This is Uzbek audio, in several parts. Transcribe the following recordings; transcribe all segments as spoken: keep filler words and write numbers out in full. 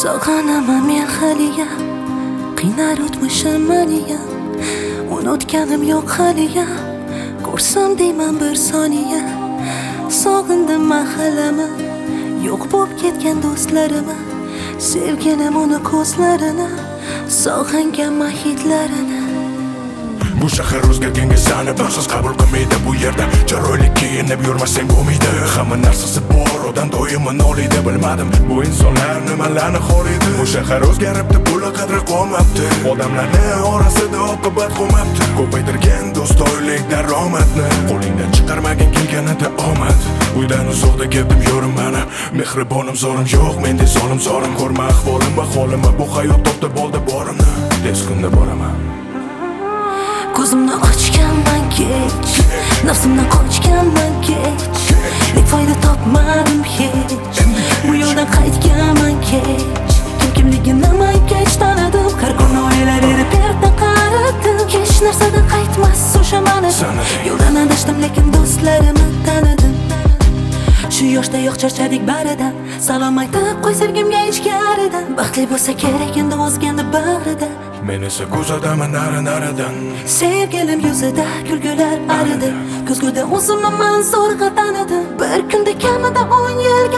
Sog'anaman men haliyam, qiynar o'tmishim maniyam, unutganim yo'q haliyam. Ko'rsam deyman bir soniya, sog'indim mahallamni, yo'q bo'lib ketgan do'stlarimni. Sevganim uni ko'zlarini, sog'inganman hidlarini. Bu shahar o'zgarganga sani baxtsiz qabul qilmaydi. Bu yerda chiroylik kiyinib yurmasang bo'lmaydi. Hamma narsasi bor, odam doimo noliydi. Bilmadim bu insonlar nimalarni xohlaydi. Bu shahar o'zgaribdi, puli qadri qolmabdi. Odamlarni orasida oqibat qolmabdi. Ko'paytirgan do'stoylik daromadni, qo'lingdan chiqarmagin kelganida omad. Uydan uzoqda ketdim yo'rimani, mehribonim zorim yo'q, menda zolim zorim. Ko'rma ahvolim va holimni, bu hayot topdi bo'ldi borimni. Tez kunda boraman. Ko'zimni ochganman kech, nafsimdan qochganman kech. Lek foyda topmadim hech, bu yo'ldan qaytganman kech. Kim kimligini man kech tanidim, har kuni o'ylayverib erta qaradim. Hech narsadan qaytmas o'sha mani, yo'ldan adashdim lekin do'stlarimni tanidim. Shu yoshda yo'q charchadik baridan, salom aytib qo'y sevgimga ichkaridan. Baxtli bo'lsa kerak endi o'zgandi bag'rida. Men esa kuzataman nari-naridan. Sevgilim yuzida kulgular aridi, ko'zguda o'zimni man zo'rg'a tanidim. Bir kunda kamida o'n yilga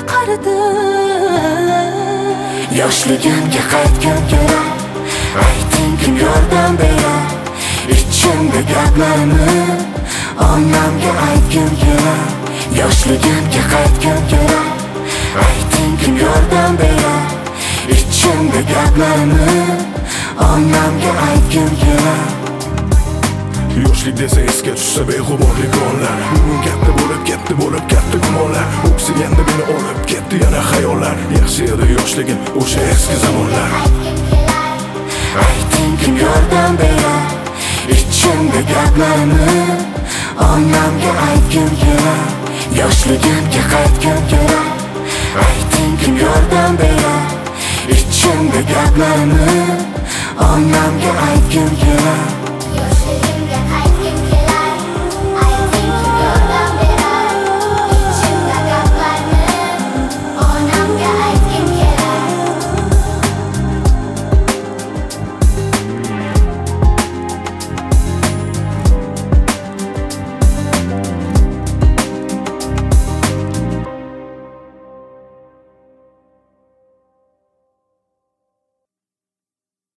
qaridim. Yoshligimga qaytgim kerak, ayting kim yordam berar. Ichimda gaplarimni onamga aytgim kerak. Yoshligimga qaytgim kerak, ayting kim yordam berar. Ichimda gaplarimni onamga aytgim kerak. Yoshlik desa esga tushsa beg'uborlik onlar. Bugun katta bo'lib ketdi bo'lib katta gumonlar. O'ksiganda meni olib ketdi yana xayollar. Yaxshi edi yoshligim o'sha eski zamonlar. Ayting kim yordam berar. Ichimda gaplarimni onamga aytgim kerak. Yoshligimga qaytgim kerak, ayting kim yordam berar. Ichimda gaplarimni onamga aytgim kerak.